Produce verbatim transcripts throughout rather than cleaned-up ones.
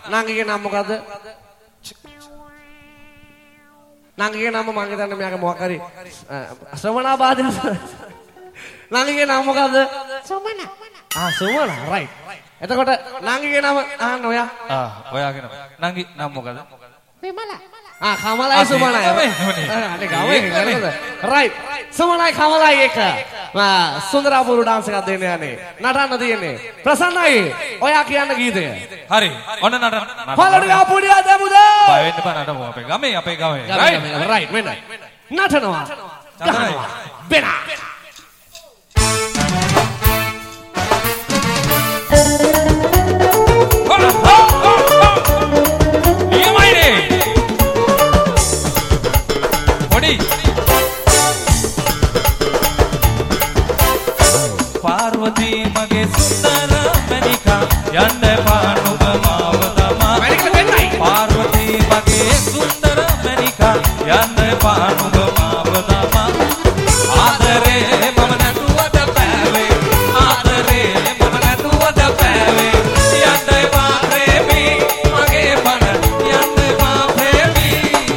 නංගිගේ නම මොකද්ද? නංගිගේ නම මං හිතන්නේ මෙයාගේ මොකක් හරි ශ්‍රවණා බාධිත. නංගිගේ නම මොකද්ද? සුමන. ආ සුමන රයිට්. එතකොට නංගිගේ නම අහන්න ඔයා. ආ ඔයාගේ නම. නංගි නම මොකද්ද? විමල. ආ කමලයි සුමනයි. අනේ ගාවේ නේද? රයිට්. සුමනයි කමලයි එක. මා සුන්දරාපුරු ඩාන්ස් එකක් දෙන්න යන්නේ. නටන්න තියෙන්නේ. ප්‍රසන්නයි. ඔයා කියන්න ගීතය. හරි. ඔන්න නටන්න. පළඩි ආපුඩියා දෙමුද? බය වෙන්න එපා නටමු අපේ ගමේ අපේ ගමේ. රයිට්. රයිට් මෙන්න. නටනවා. ගහනවා. බෙනා. पार्वती मगे सुंदर मनिका यंड पानुग मावदमा पार्वती मगे सुंदर मनिका यंड पानुग मावदमा आदरे ममन तुवद पैवे आदरे ममन तुवद पैवे यंड पाप्रेमी मगे पन यंड पाप्रेमी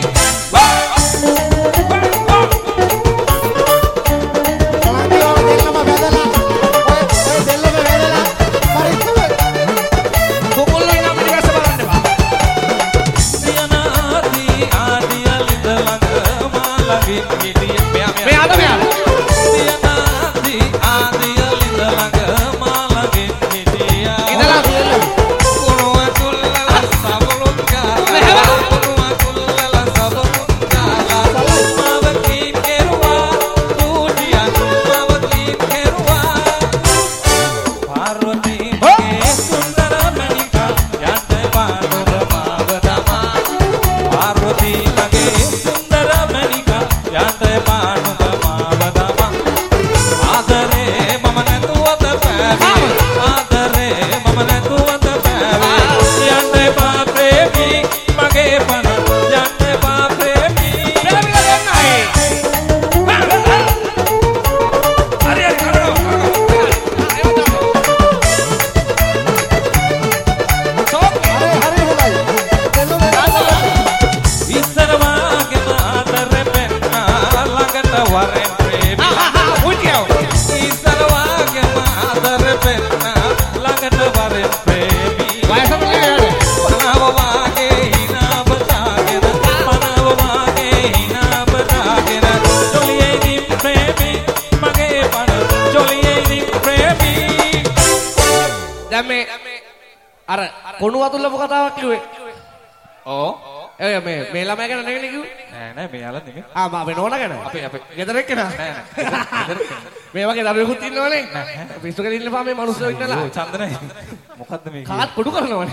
අර කොණු වතුල්ලපු කතාවක් කිව්වේ. ඕ. ඒ මේ මේ ළමයා ගැන නෙවෙයි කිව්වේ. නෑ නෑ මෙයාලා නෙමෙයි. ආ මම මේ නෝනා ගැන. අපේ අපේ ගෙදර එක්ක නා. නෑ නෑ. මේ වගේ දරුවෙකුත් ඉන්නවනේ. පිස්සු කෙලින් ඉන්නපා මේ මිනිස්සු ඉන්නලා. ඔව් චන්දනයි. මොකද්ද මේ කියන්නේ? කාත් පොඩු කරනවනේ.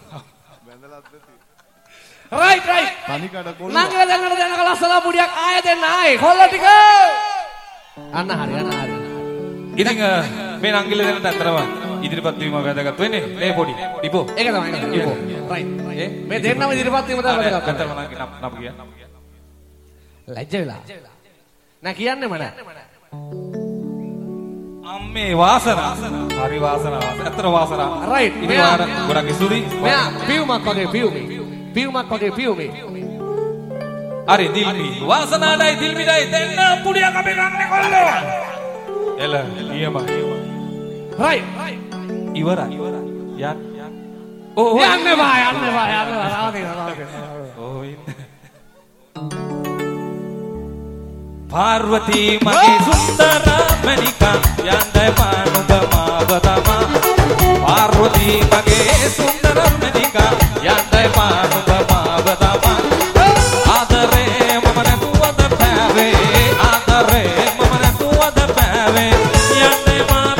Right right. තනිකඩ කොල්ල. නංගල දැනකට දැනක ලස්සන පුඩියක් ආයෙ දෙන්න ආයෙ කොල්ල ටික. අන්න හරි අන්න හරි. ඉතින් මේ නංගිල දෙන්නට අතරම ඉදිරිපත් වීම වැදගත් වෙන්නේ නේ පොඩි ඩිපෝ ඒක තමයි ඩිපෝ රයිට් ඒ මේ දෙන්නම ඉදිරිපත් වීම තමයි වැදගත් අතරම නංගි නම් නම් කිය ලැජ්ජ වෙලා නෑ කියන්නෙම නෑ අම්මේ වාසනා හරි වාසනාව අතර වාසනාව රයිට් ඉතින් ගොඩක් ස්තුතියි මෙයා පියුමක් වගේ පියුමි පියුමක් වගේ පියුමි හරි දිල්මි වාසනාවයි දිල්මිදයි දෙන්න පුඩියක් අපි ගන්න කොල්ලෝ එල නියමයි රයිට් ඉවරයි යන්න ඕ යන්න බා යන්න බා යන්න බා රාදින රාදින ඕ ඉන්න පාර්වතී මගේ සුන්දර මණිකා යන්න පානුග මාවතම පාර්වතී මගේ සුන්දර මණිකා යන්න පානුග මාවතම ආදරේ මම නැතුවද පැවේ ආදරේ මම නැතුවද පැවේ යන්න